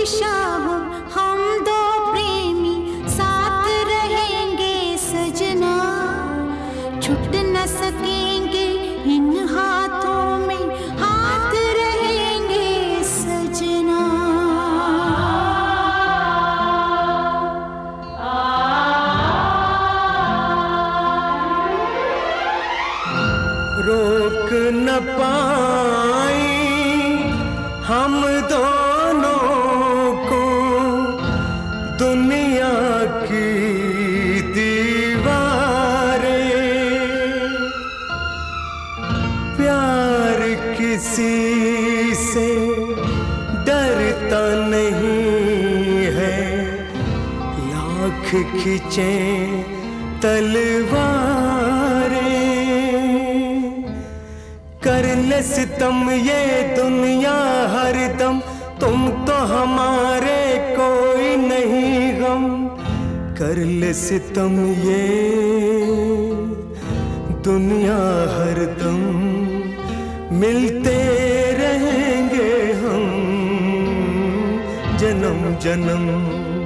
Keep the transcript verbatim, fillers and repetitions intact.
दिशा हो, हम दो प्रेमी साथ रहेंगे सजना। छूट न सकेंगे इन हाथों में, हाथ रहेंगे सजना। रोक न पाए हम दोनों को दुनिया की दीवारें। प्यार किसी से डरता नहीं है, लाख खींचे तलवारें। कर ले सितम ये दुनिया हरदम, तुम तो हमारे कोई नहीं गम। कर ले सितम ये दुनिया हरदम, मिलते रहेंगे हम जन्म जन्म।